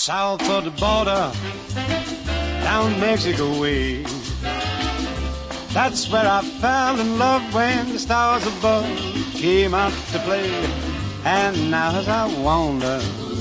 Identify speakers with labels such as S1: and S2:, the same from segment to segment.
S1: south of the border, down Mexico way. That's where I fell in love when the stars above came out to play. And now as I wander...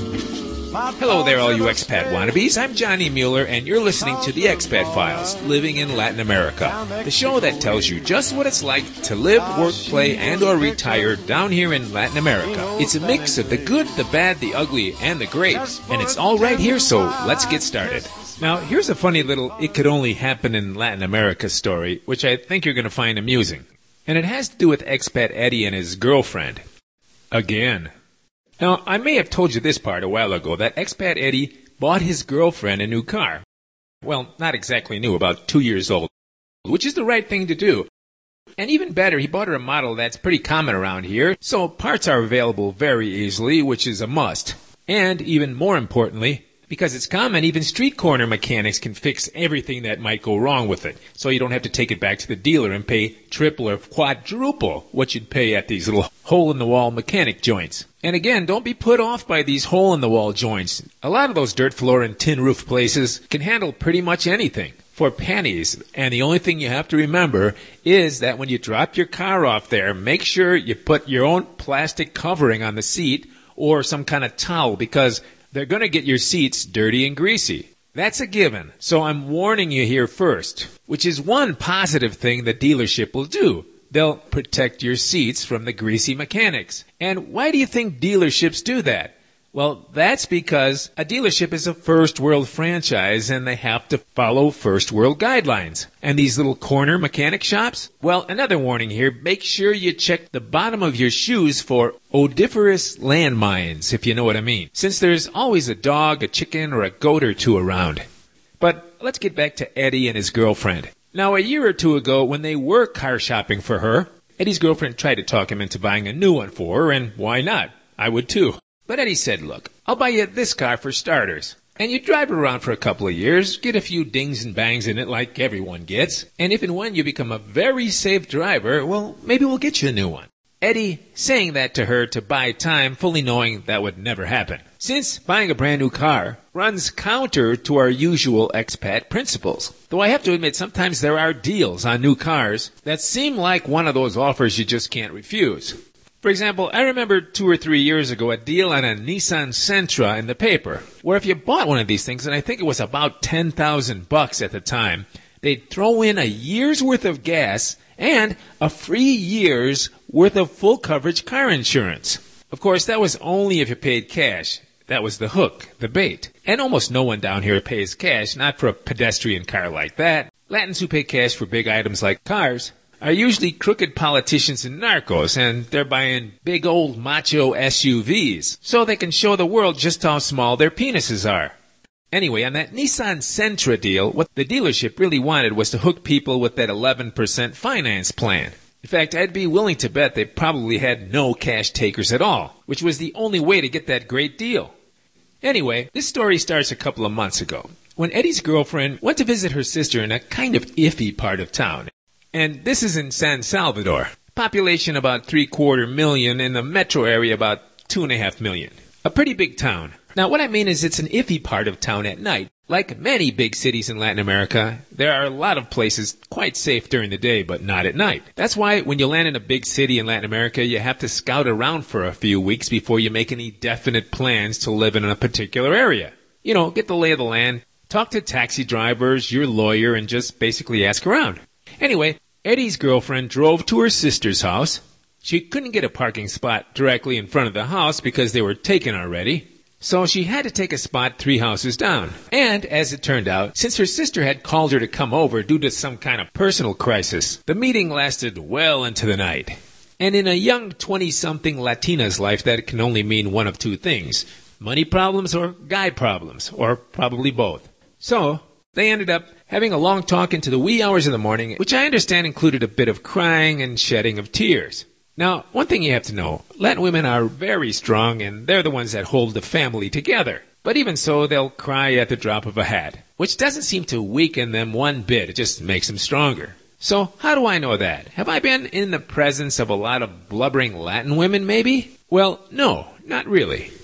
S2: Hello there, all you expat wannabes. I'm Johnny Mueller, and you're listening to The Expat Files, Living in Latin America, the show that tells you just what it's like to live, work, play, and or retire down here in Latin America. It's a mix of the good, the bad, the ugly, and the great, and it's all right here, so let's get started. Now, here's a funny little It Could Only Happen in Latin America story, which I think you're going to find amusing. And it has to do with expat Eddie and his girlfriend. Again. Now, I may have told you this part a while ago, that expat Eddie bought his girlfriend a new car. Well, not exactly new, about 2 years old, which is the right thing to do. And even better, he bought her a model that's pretty common around here, so parts are available very easily, which is a must. And even more importantly, because it's common, even street corner mechanics can fix everything that might go wrong with it, so you don't have to take it back to the dealer and pay triple or quadruple what you'd pay at these little hole-in-the-wall mechanic joints. And again, don't be put off by these hole-in-the-wall joints. A lot of those dirt floor and tin roof places can handle pretty much anything for pennies. And the only thing you have to remember is that when you drop your car off there, make sure you put your own plastic covering on the seat or some kind of towel, because they're going to get your seats dirty and greasy. That's a given. So I'm warning you here first, which is one positive thing the dealership will do. They'll protect your seats from the greasy mechanics. And why do you think dealerships do that? Well, that's because a dealership is a first world franchise and they have to follow first world guidelines. And these little corner mechanic shops? Well, another warning here, make sure you check the bottom of your shoes for odoriferous landmines, if you know what I mean, since there's always a dog, a chicken, or a goat or two around. But let's get back to Eddie and his girlfriend. Now, a year or two ago, when they were car shopping for her, Eddie's girlfriend tried to talk him into buying a new one for her, and why not? I would too. But Eddie said, look, I'll buy you this car for starters. And you drive it around for a couple of years, get a few dings and bangs in it like everyone gets, and if and when you become a very safe driver, well, maybe we'll get you a new one. Eddie saying that to her to buy time, fully knowing that would never happen, since buying a brand new car runs counter to our usual expat principles. Though I have to admit, sometimes there are deals on new cars that seem like one of those offers you just can't refuse. For example, I remember 2 or 3 years ago a deal on a Nissan Sentra in the paper, where if you bought one of these things, and I think it was about $10,000 at the time, they'd throw in a year's worth of gas and a free year's worth of full coverage car insurance. Of course, that was only if you paid cash. That was the hook, the bait. And almost no one down here pays cash, not for a pedestrian car like that. Latins who pay cash for big items like cars are usually crooked politicians and narcos, and they're buying big old macho SUVs so they can show the world just how small their penises are. Anyway, on that Nissan Sentra deal, what the dealership really wanted was to hook people with that 11% finance plan. In fact, I'd be willing to bet they probably had no cash takers at all, which was the only way to get that great deal. Anyway, this story starts a couple of months ago, when Eddie's girlfriend went to visit her sister in a kind of iffy part of town. And this is in San Salvador. Population about 750,000, in the metro area about 2.5 million. A pretty big town. Now, what I mean is it's an iffy part of town at night. Like many big cities in Latin America, there are a lot of places quite safe during the day, but not at night. That's why when you land in a big city in Latin America, you have to scout around for a few weeks before you make any definite plans to live in a particular area. You know, get the lay of the land, talk to taxi drivers, your lawyer, and just basically ask around. Anyway, Eddie's girlfriend drove to her sister's house. She couldn't get a parking spot directly in front of the house because they were taken already. So she had to take a spot 3 houses down. And, as it turned out, since her sister had called her to come over due to some kind of personal crisis, the meeting lasted well into the night. And in a young 20-something Latina's life, that can only mean one of two things: money problems or guy problems, or probably both. So they ended up having a long talk into the wee hours of the morning, which I understand included a bit of crying and shedding of tears. Now, one thing you have to know, Latin women are very strong, and they're the ones that hold the family together. But even so, they'll cry at the drop of a hat, which doesn't seem to weaken them one bit. It just makes them stronger. So, how do I know that? Have I been in the presence of a lot of blubbering Latin women, maybe? Well, no, not really.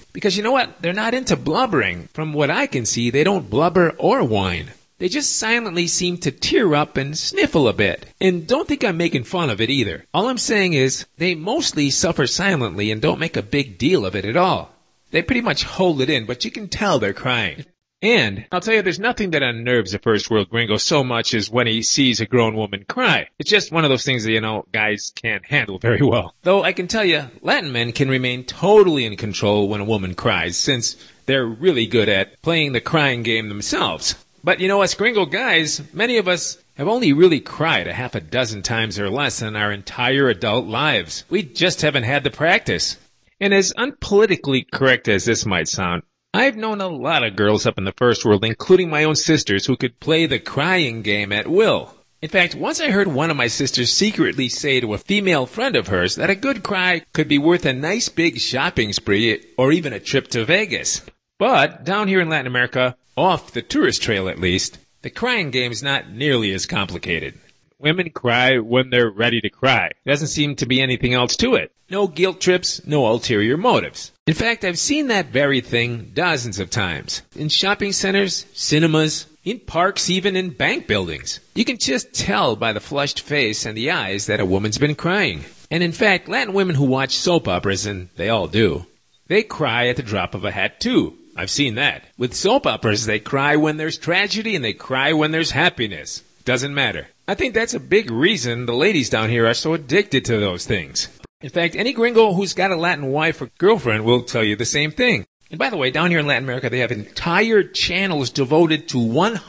S2: Because you know what? They're not into blubbering. From what I can see, they don't blubber or whine. They just silently seem to tear up and sniffle a bit. And don't think I'm making fun of it either. All I'm saying is, they mostly suffer silently and don't make a big deal of it at all. They pretty much hold it in, but you can tell they're crying. And I'll tell you, there's nothing that unnerves a first world gringo so much as when he sees a grown woman cry. It's just one of those things that, guys can't handle very well. Though I can tell you, Latin men can remain totally in control when a woman cries, since they're really good at playing the crying game themselves. But us gringo guys, many of us have only really cried a half a dozen times or less in our entire adult lives. We just haven't had the practice. And as unpolitically correct as this might sound, I've known a lot of girls up in the first world, including my own sisters, who could play the crying game at will. In fact, once I heard one of my sisters secretly say to a female friend of hers that a good cry could be worth a nice big shopping spree or even a trip to Vegas. But down here in Latin America, off the tourist trail at least, the crying game's not nearly as complicated. Women cry when they're ready to cry. Doesn't seem to be anything else to it. No guilt trips, no ulterior motives. In fact, I've seen that very thing dozens of times. In shopping centers, cinemas, in parks, even in bank buildings. You can just tell by the flushed face and the eyes that a woman's been crying. And in fact, Latin women who watch soap operas, and they all do, they cry at the drop of a hat too. I've seen that. With soap operas, they cry when there's tragedy and they cry when there's happiness. Doesn't matter. I think that's a big reason the ladies down here are so addicted to those things. In fact, any gringo who's got a Latin wife or girlfriend will tell you the same thing. And by the way, down here in Latin America, they have entire channels devoted to 100%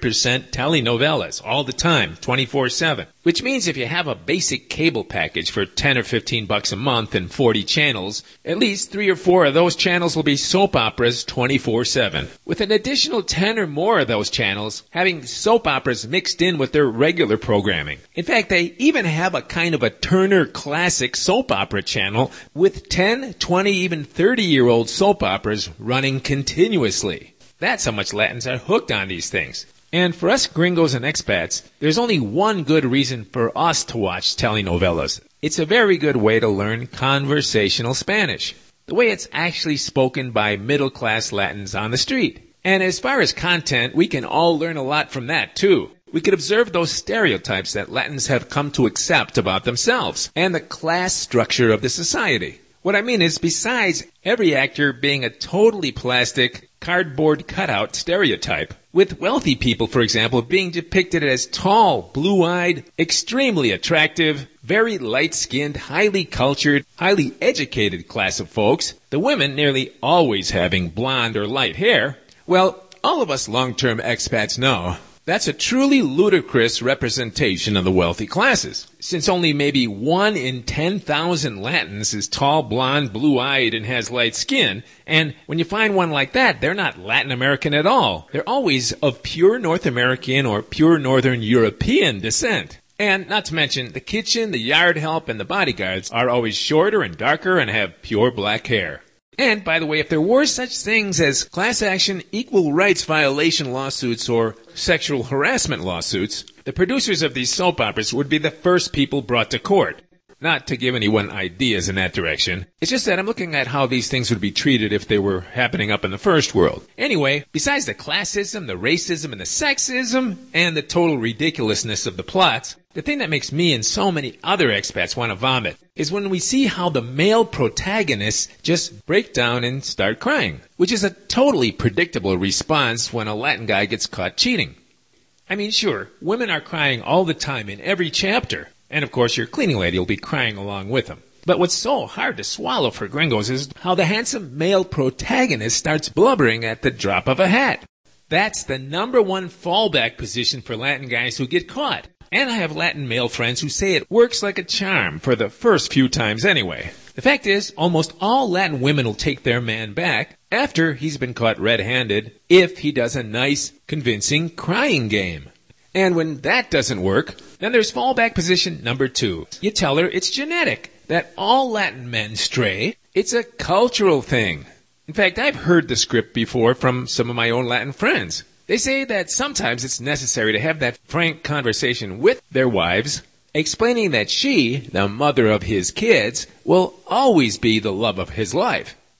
S2: telenovelas all the time, 24/7. Which means if you have a basic cable package for $10 or $15 a month and 40 channels, at least 3 or 4 of those channels will be soap operas 24/7. With an additional 10 or more of those channels having soap operas mixed in with their regular programming. In fact, they even have a kind of a Turner Classic soap opera channel with 10, 20, even 30-year-old soap operas running continuously. That's how much Latins are hooked on these things. And for us gringos and expats, there's only one good reason for us to watch telenovelas. It's a very good way to learn conversational Spanish, the way it's actually spoken by middle-class Latins on the street. And as far as content, we can all learn a lot from that too. We could observe those stereotypes that Latins have come to accept about themselves and the class structure of the society. What I mean is, besides every actor being a totally plastic, cardboard cutout stereotype, with wealthy people, for example, being depicted as tall, blue-eyed, extremely attractive, very light-skinned, highly cultured, highly educated class of folks, the women nearly always having blonde or light hair, well, all of us long-term expats know that's a truly ludicrous representation of the wealthy classes, since only maybe 1 in 10,000 Latins is tall, blonde, blue-eyed, and has light skin, and when you find one like that, they're not Latin American at all. They're always of pure North American or pure Northern European descent. And not to mention, the kitchen, the yard help, and the bodyguards are always shorter and darker and have pure black hair. And, by the way, if there were such things as class action, equal rights violation lawsuits, or sexual harassment lawsuits, the producers of these soap operas would be the first people brought to court. Not to give anyone ideas in that direction. It's just that I'm looking at how these things would be treated if they were happening up in the first world. Anyway, besides the classism, the racism, and the sexism, and the total ridiculousness of the plots, the thing that makes me and so many other expats want to vomit is when we see how the male protagonists just break down and start crying, which is a totally predictable response when a Latin guy gets caught cheating. I mean, sure, women are crying all the time in every chapter, and of course your cleaning lady will be crying along with them. But what's so hard to swallow for gringos is how the handsome male protagonist starts blubbering at the drop of a hat. That's the number one fallback position for Latin guys who get caught. And I have Latin male friends who say it works like a charm for the first few times anyway. The fact is, almost all Latin women will take their man back after he's been caught red-handed if he does a nice, convincing crying game. And when that doesn't work, then there's fallback position number 2. You tell her it's genetic, that all Latin men stray. It's a cultural thing. In fact, I've heard the script before from some of my own Latin friends. They say that sometimes it's necessary to have that frank conversation with their wives, explaining that she, the mother of his kids, will always be the love of his life.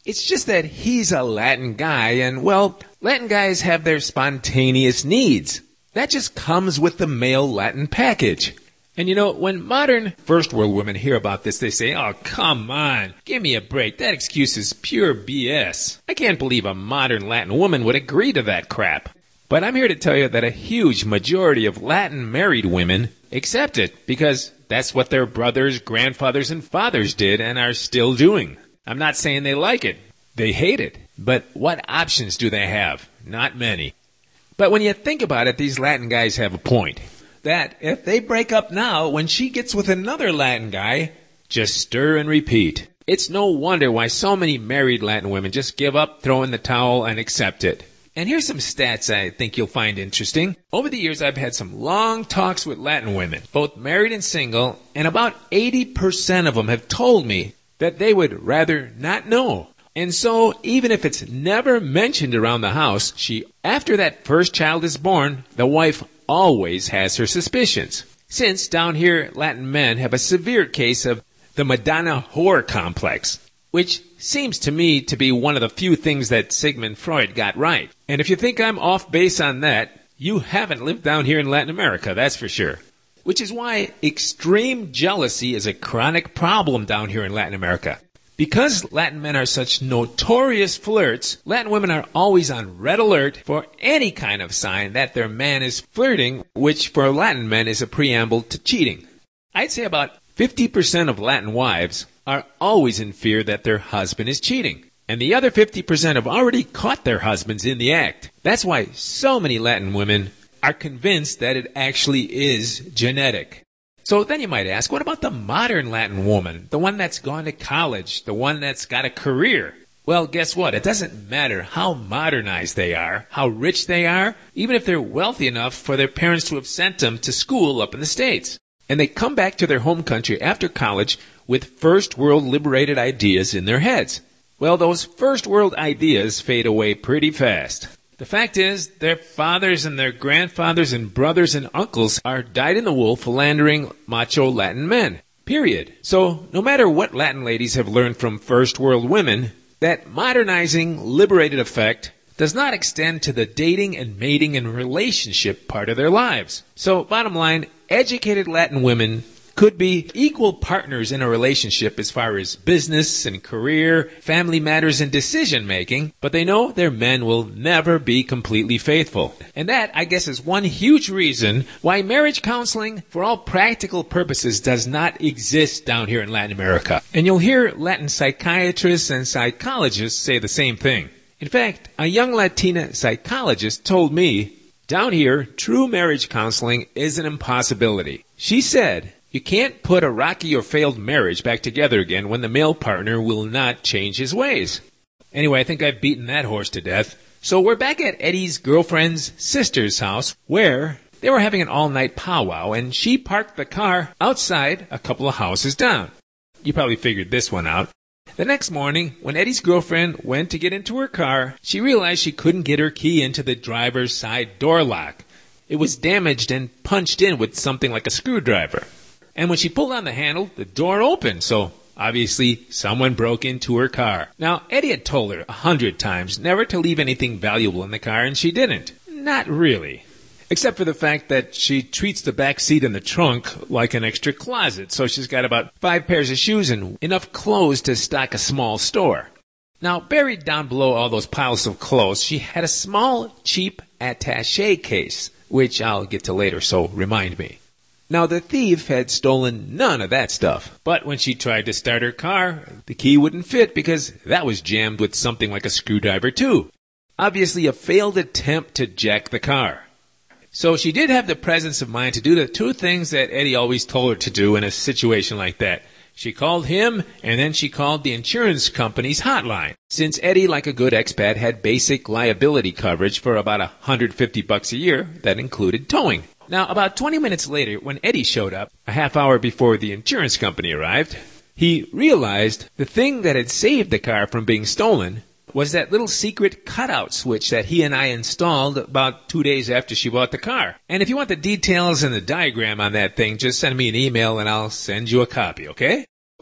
S2: It's just that he's a Latin guy, and, well, Latin guys have their spontaneous needs. That just comes with the male Latin package. And you know, when modern first world women hear about this, they say, oh, come on, give me a break. That excuse is pure BS. I can't believe a modern Latin woman would agree to that crap. But I'm here to tell you that a huge majority of Latin married women accept it because that's what their brothers, grandfathers, and fathers did and are still doing. I'm not saying they like it. They hate it. But what options do they have? Not many. But when you think about it, these Latin guys have a point. That if they break up now, when she gets with another Latin guy, just stir and repeat. It's no wonder why so many married Latin women just give up, throw in the towel, and accept it. And here's some stats I think you'll find interesting. Over the years, I've had some long talks with Latin women, both married and single, and about 80% of them have told me that they would rather not know. And so, even if it's never mentioned around the house, after that first child is born, the wife always has her suspicions. Since down here, Latin men have a severe case of the Madonna whore complex, which seems to me to be one of the few things that Sigmund Freud got right. And if you think I'm off base on that, you haven't lived down here in Latin America, that's for sure. Which is why extreme jealousy is a chronic problem down here in Latin America. Because Latin men are such notorious flirts, Latin women are always on red alert for any kind of sign that their man is flirting, which for Latin men is a preamble to cheating. I'd say about 50% of Latin wives are always in fear that their husband is cheating. And the other 50% have already caught their husbands in the act. That's why so many Latin women are convinced that it actually is genetic. So then you might ask, what about the modern Latin woman? The one that's gone to college, the one that's got a career? Well, guess what? It doesn't matter how modernized they are, how rich they are, even if they're wealthy enough for their parents to have sent them to school up in the States. And they come back to their home country after college with first world liberated ideas in their heads. Well, those first world ideas fade away pretty fast. The fact is, their fathers and their grandfathers and brothers and uncles are dyed-in-the-wool philandering macho Latin men. Period. So, no matter what Latin ladies have learned from first world women, that modernizing, liberated effect does not extend to the dating and mating and relationship part of their lives. So, bottom line, educated Latin women could be equal partners in a relationship as far as business and career, family matters and decision making, but they know their men will never be completely faithful. And that, I guess, is one huge reason why marriage counseling, for all practical purposes, does not exist down here in Latin America. And you'll hear Latin psychiatrists and psychologists say the same thing. In fact, a young Latina psychologist told me, down here, true marriage counseling is an impossibility. She said, you can't put a rocky or failed marriage back together again when the male partner will not change his ways. Anyway, I think I've beaten that horse to death. So we're back at Eddie's girlfriend's sister's house where they were having an all-night powwow and she parked the car outside a couple of houses down. You probably figured this one out. The next morning, when Eddie's girlfriend went to get into her car, she realized she couldn't get her key into the driver's side door lock. It was damaged and punched in with something like a screwdriver. And when she pulled on the handle, the door opened, so obviously someone broke into her car. Now, Eddie had told her 100 times never to leave anything valuable in the car, and she didn't. Not really. Except for the fact that she treats the back seat and the trunk like an extra closet, so she's got about 5 pairs of shoes and enough clothes to stock a small store. Now, buried down below all those piles of clothes, she had a small, cheap attaché case, which I'll get to later, so remind me. Now, the thief had stolen none of that stuff. But when she tried to start her car, the key wouldn't fit because that was jammed with something like a screwdriver too. Obviously, a failed attempt to jack the car. So she did have the presence of mind to do the 2 things that Eddie always told her to do in a situation like that. She called him, and then she called the insurance company's hotline. Since Eddie, like a good expat, had basic liability coverage for about $150 a year, that included towing. Now, about 20 minutes later, when Eddie showed up, a half hour before the insurance company arrived, he realized the thing that had saved the car from being stolen was that little secret cutout switch that he and I installed about 2 days after she bought the car. And if you want the details and the diagram on that thing, just send me an email and I'll send you a copy, okay?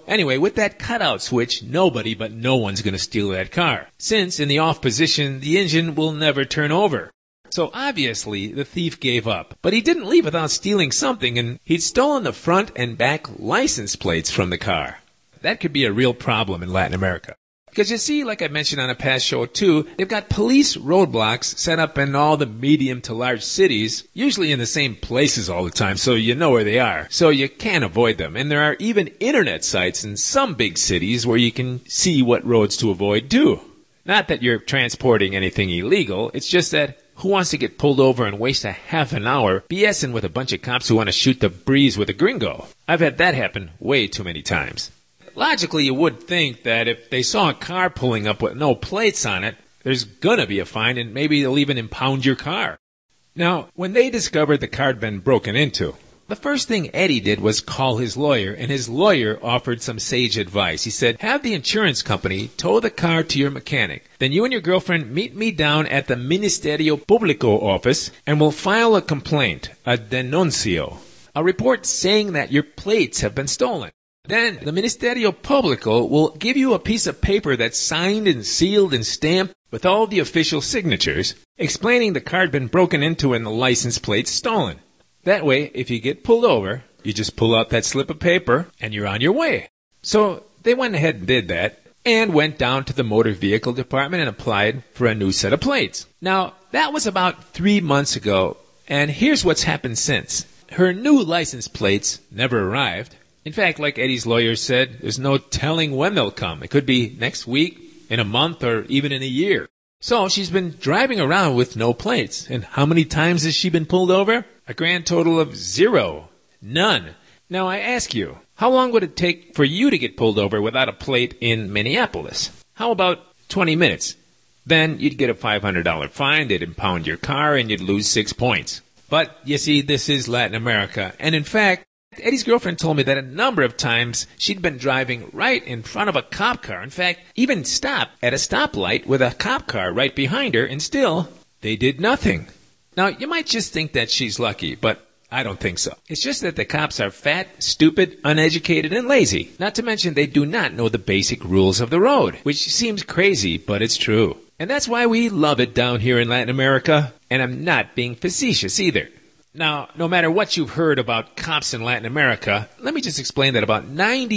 S2: Anyway, with that cutout switch, nobody but no one's going to steal that car, since in the off position, the engine will never turn over. So obviously, the thief gave up. But he didn't leave without stealing something, and he'd stolen the front and back license plates from the car. That could be a real problem in Latin America. Because you see, like I mentioned on a past show too, they've got police roadblocks set up in all the medium to large cities, usually in the same places all the time, so you know where they are. So you can't avoid them. And there are even internet sites in some big cities where you can see what roads to avoid too. Not that you're transporting anything illegal, it's just that who wants to get pulled over and waste a half an hour BSing with a bunch of cops who want to shoot the breeze with a gringo? I've had that happen way too many times. Logically, you would think that if they saw a car pulling up with no plates on it, there's gonna be a fine and maybe they'll even impound your car. Now, when they discovered the car had been broken into, the first thing Eddie did was call his lawyer, and his lawyer offered some sage advice. He said, have the insurance company tow the car to your mechanic. Then you and your girlfriend meet me down at the Ministerio Público office and we'll file a complaint, a denuncio, a report saying that your plates have been stolen. Then the Ministerio Público will give you a piece of paper that's signed and sealed and stamped with all the official signatures, explaining the car had been broken into and the license plates stolen. That way, if you get pulled over, you just pull out that slip of paper and you're on your way. So they went ahead and did that and went down to the motor vehicle department and applied for a new set of plates. Now, that was about 3 months ago, and here's what's happened since. Her new license plates never arrived. In fact, like Eddie's lawyer said, there's no telling when they'll come. It could be next week, in a month, or even in a year. So she's been driving around with no plates. And how many times has she been pulled over? A grand total of 0. None. Now I ask you, how long would it take for you to get pulled over without a plate in Minneapolis? How about 20 minutes? Then you'd get a $500 fine, they'd impound your car, and you'd lose 6 points. But, you see, this is Latin America. And in fact, Eddie's girlfriend told me that a number of times she'd been driving right in front of a cop car. In fact, even stopped at a stoplight with a cop car right behind her, and still, they did nothing. Now, you might just think that she's lucky, but I don't think so. It's just that the cops are fat, stupid, uneducated, and lazy. Not to mention they do not know the basic rules of the road, which seems crazy, but it's true. And that's why we love it down here in Latin America, and I'm not being facetious either. Now, no matter what you've heard about cops in Latin America, let me just explain that about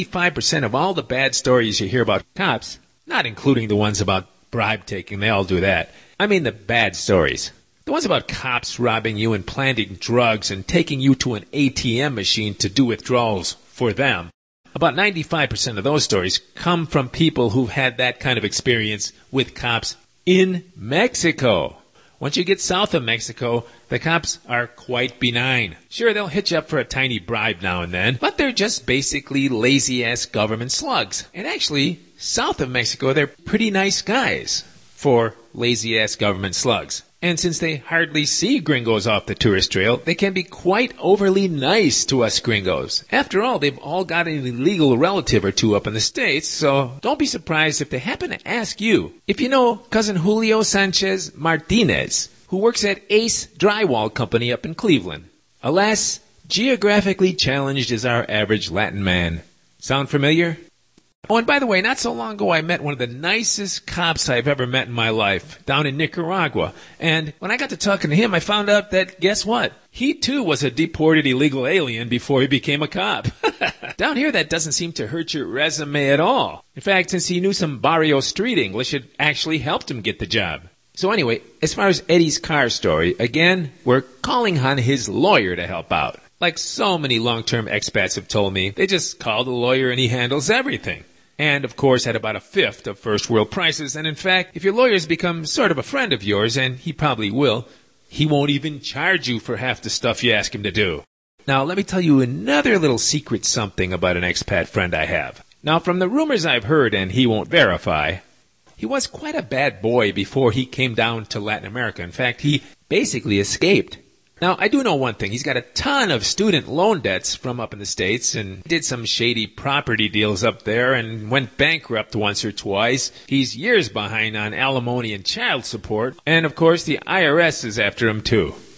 S2: 95% of all the bad stories you hear about cops, not including the ones about bribe taking, they all do that. I mean the bad stories. The ones about cops robbing you and planting drugs and taking you to an ATM machine to do withdrawals for them. About 95% of those stories come from people who've had that kind of experience with cops in Mexico. Once you get south of Mexico, the cops are quite benign. Sure, they'll hit you up for a tiny bribe now and then, but they're just basically lazy-ass government slugs. And actually, south of Mexico, they're pretty nice guys for lazy-ass government slugs. And since they hardly see gringos off the tourist trail, they can be quite overly nice to us gringos. After all, they've all got an illegal relative or two up in the States, so don't be surprised if they happen to ask you if you know cousin Julio Sanchez Martinez, who works at Ace Drywall Company up in Cleveland. Alas, geographically challenged is our average Latin man. Sound familiar? Oh, and by the way, not so long ago I met one of the nicest cops I've ever met in my life, down in Nicaragua. And when I got to talking to him, I found out that, guess what? He too was a deported illegal alien before he became a cop. Down here, that doesn't seem to hurt your resume at all. In fact, since he knew some barrio street English, it actually helped him get the job. So anyway, as far as Eddie's car story, again, we're calling on his lawyer to help out. Like so many long-term expats have told me, they just call the lawyer and he handles everything. And, of course, at about a fifth of first-world prices. And, in fact, if your lawyer's become sort of a friend of yours, and he probably will, he won't even charge you for half the stuff you ask him to do. Now, let me tell you another little secret something about an expat friend I have. Now, from the rumors I've heard, and he won't verify, he was quite a bad boy before he came down to Latin America. In fact, he basically escaped. Now, I do know one thing. He's got a ton of student loan debts from up in the States and did some shady property deals up there and went bankrupt once or twice. He's years behind on alimony and child support. And, of course, the IRS is after him, too.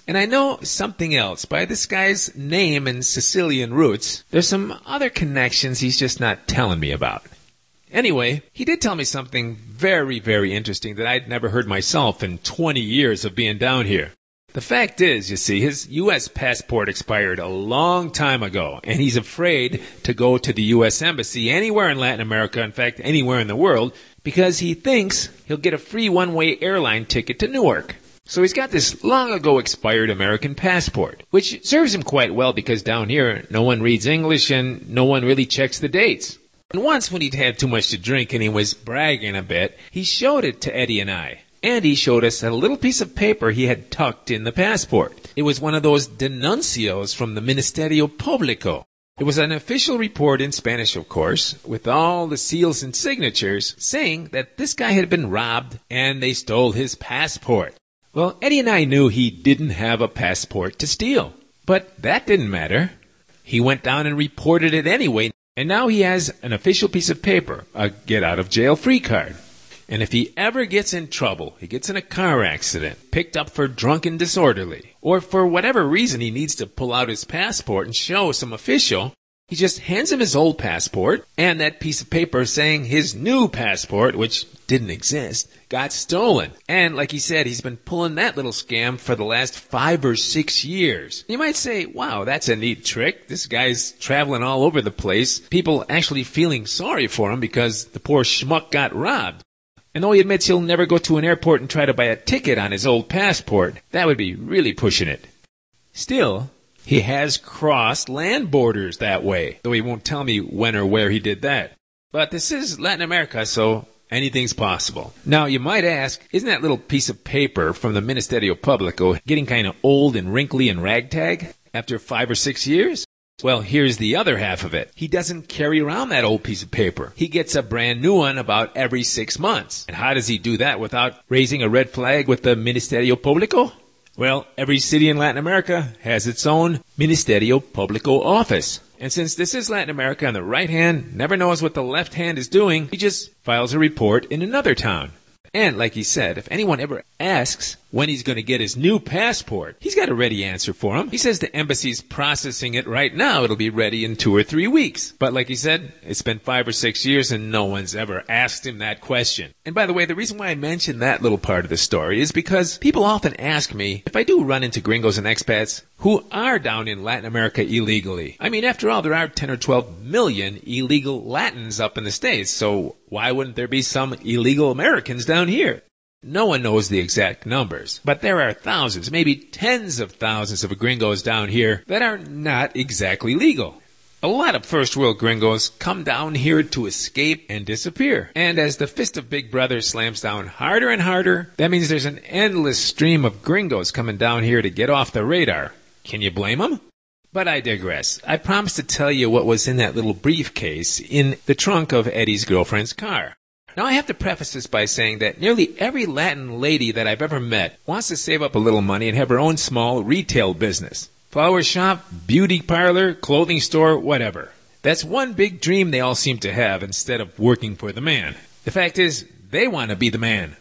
S2: And I know something else. By this guy's name and Sicilian roots, there's some other connections he's just not telling me about. Anyway, he did tell me something very, very interesting that I'd never heard myself in 20 years of being down here. The fact is, you see, his U.S. passport expired a long time ago, and he's afraid to go to the U.S. Embassy anywhere in Latin America, in fact, anywhere in the world, because he thinks he'll get a free one-way airline ticket to Newark. So he's got this long-ago expired American passport, which serves him quite well because down here, no one reads English and no one really checks the dates. And once when he'd had too much to drink and he was bragging a bit, he showed it to Eddie and I. And he showed us a little piece of paper he had tucked in the passport. It was one of those denuncios from the Ministerio Público. It was an official report in Spanish, of course, with all the seals and signatures saying that this guy had been robbed and they stole his passport. Well, Eddie and I knew he didn't have a passport to steal. But that didn't matter. He went down and reported it anyway. And now he has an official piece of paper, a get-out-of-jail-free card. And if he ever gets in trouble, he gets in a car accident, picked up for drunk and disorderly, or for whatever reason he needs to pull out his passport and show some official, he just hands him his old passport and that piece of paper saying his new passport, which didn't exist, got stolen. And like he said, he's been pulling that little scam for the last 5 or 6 years. You might say, wow, that's a neat trick. This guy's traveling all over the place. People actually feeling sorry for him because the poor schmuck got robbed. And though he admits he'll never go to an airport and try to buy a ticket on his old passport, that would be really pushing it. Still, he has crossed land borders that way, though he won't tell me when or where he did that. But this is Latin America, so anything's possible. Now, you might ask, isn't that little piece of paper from the Ministerio Público getting kind of old and wrinkly and ragtag after 5 or 6 years? Well, here's the other half of it. He doesn't carry around that old piece of paper. He gets a brand new one about every 6 months. And how does he do that without raising a red flag with the Ministerio Público? Well, every city in Latin America has its own Ministerio Público office. And since this is Latin America and the right hand never knows what the left hand is doing, he just files a report in another town. And like he said, if anyone ever asks when he's going to get his new passport, he's got a ready answer for him. He says the embassy's processing it right now. It'll be ready in 2 or 3 weeks. But like he said, it's been 5 or 6 years and no one's ever asked him that question. And by the way, the reason why I mentioned that little part of the story is because people often ask me if I do run into gringos and expats who are down in Latin America illegally. I mean, after all, there are 10 or 12 million illegal Latins up in the States, so why wouldn't there be some illegal Americans down here? No one knows the exact numbers, but there are thousands, maybe tens of thousands of gringos down here that are not exactly legal. A lot of first world gringos come down here to escape and disappear. And as the fist of Big Brother slams down harder and harder, that means there's an endless stream of gringos coming down here to get off the radar. Can you blame them? But I digress. I promised to tell you what was in that little briefcase in the trunk of Eddie's girlfriend's car. Now, I have to preface this by saying that nearly every Latin lady that I've ever met wants to save up a little money and have her own small retail business. Flower shop, beauty parlor, clothing store, whatever. That's one big dream they all seem to have instead of working for the man. The fact is, they want to be the man.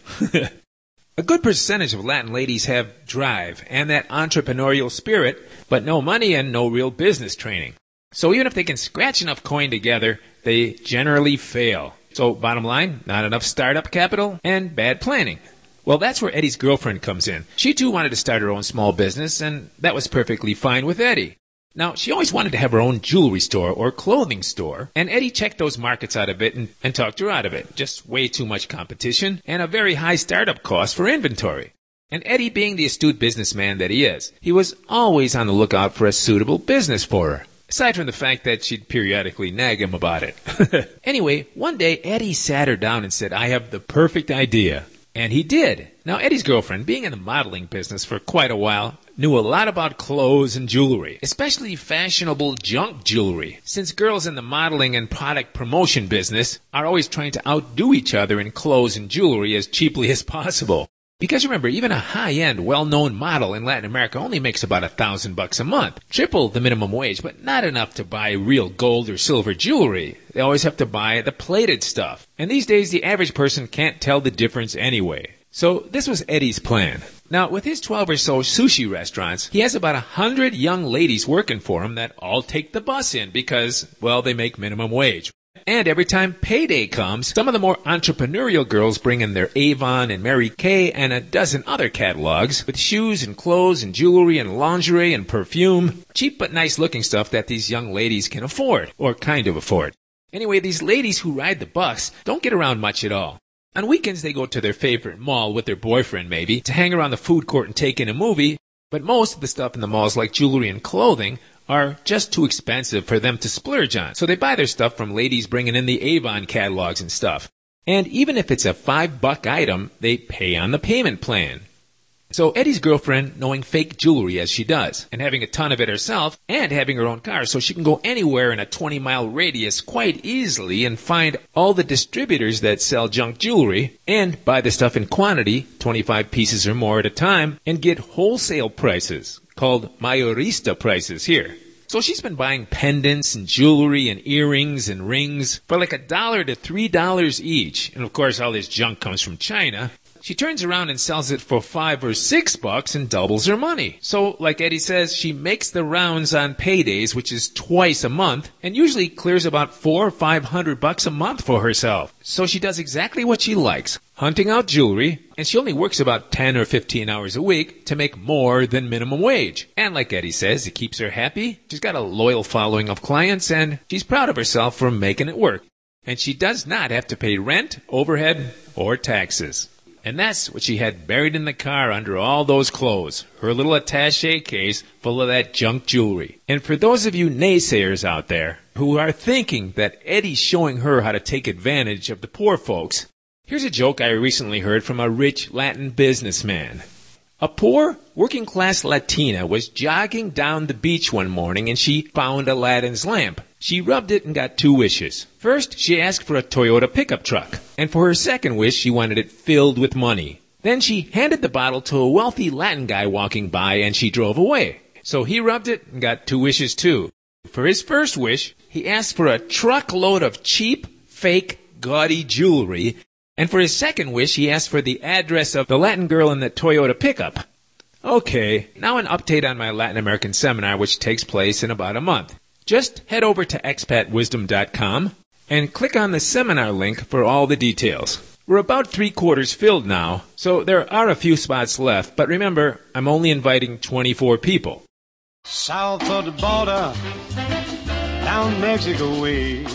S2: A good percentage of Latin ladies have drive and that entrepreneurial spirit, but no money and no real business training. So even if they can scratch enough coin together, they generally fail. So bottom line, not enough startup capital and bad planning. Well, that's where Eddie's girlfriend comes in. She too wanted to start her own small business, and that was perfectly fine with Eddie. Now, she always wanted to have her own jewelry store or clothing store, and Eddie checked those markets out of it and talked her out of it. Just way too much competition and a very high startup cost for inventory. And Eddie, being the astute businessman that he is, he was always on the lookout for a suitable business for her. Aside from the fact that she'd periodically nag him about it. Anyway, one day Eddie sat her down and said, I have the perfect idea. And he did. Now, Eddie's girlfriend, being in the modeling business for quite a while, knew a lot about clothes and jewelry, especially fashionable junk jewelry, since girls in the modeling and product promotion business are always trying to outdo each other in clothes and jewelry as cheaply as possible. Because remember, even a high-end, well-known model in Latin America only makes about $1,000 a month, triple the minimum wage, but not enough to buy real gold or silver jewelry. They always have to buy the plated stuff. And these days, the average person can't tell the difference anyway. So this was Eddie's plan. Now, with his 12 or so sushi restaurants, he has about 100 young ladies working for him that all take the bus in because, well, they make minimum wage. And every time payday comes, some of the more entrepreneurial girls bring in their Avon and Mary Kay and a dozen other catalogs with shoes and clothes and jewelry and lingerie and perfume. Cheap but nice looking stuff that these young ladies can afford, or kind of afford. Anyway, these ladies who ride the bus don't get around much at all. On weekends they go to their favorite mall with their boyfriend maybe, to hang around the food court and take in a movie, but most of the stuff in the malls like jewelry and clothing are just too expensive for them to splurge on. So they buy their stuff from ladies bringing in the Avon catalogs and stuff. And even if it's a $5 item, they pay on the payment plan. So Eddie's girlfriend, knowing fake jewelry as she does, and having a ton of it herself, and having her own car so she can go anywhere in a 20-mile radius quite easily and find all the distributors that sell junk jewelry, and buy the stuff in quantity, 25 pieces or more at a time, and get wholesale prices, called mayorista prices here. So she's been buying pendants and jewelry and earrings and rings for like $1 to $3 each. And of course all this junk comes from China. She turns around and sells it for $5 or $6 and doubles her money. So, like Eddie says, she makes the rounds on paydays, which is twice a month, and usually clears about $400 or $500 a month for herself. So she does exactly what she likes, hunting out jewelry, and she only works about 10 or 15 hours a week to make more than minimum wage. And like Eddie says, it keeps her happy. She's got a loyal following of clients, and she's proud of herself for making it work. And she does not have to pay rent, overhead, or taxes. And that's what she had buried in the car under all those clothes, her little attaché case full of that junk jewelry. And for those of you naysayers out there who are thinking that Eddie's showing her how to take advantage of the poor folks, here's a joke I recently heard from a rich Latin businessman. A poor, working-class Latina was jogging down the beach one morning and she found Aladdin's lamp. She rubbed it and got 2 wishes. First, she asked for a Toyota pickup truck. And for her second wish, she wanted it filled with money. Then she handed the bottle to a wealthy Latin guy walking by and she drove away. So he rubbed it and got 2 wishes too. For his first wish, he asked for a truckload of cheap, fake, gaudy jewelry. And for his second wish, he asked for the address of the Latin girl in the Toyota pickup. Okay, now an update on my Latin American seminar, which takes place in about a month. Just head over to expatwisdom.com and click on the seminar link for all the details. We're about 3/4 filled now, so there are a few spots left, but remember, I'm only inviting 24 people.
S1: South of the border, down Mexico way.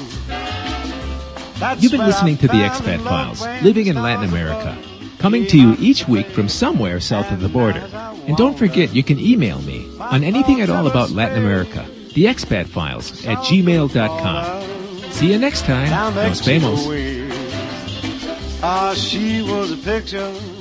S2: You've been listening to the Expat Files, living in Latin America, coming to you each week from somewhere south of the border. And don't forget, you can email me on anything at all about Latin America, theexpatfiles@gmail.com. See you next time. Nos vemos.
S1: She was a picture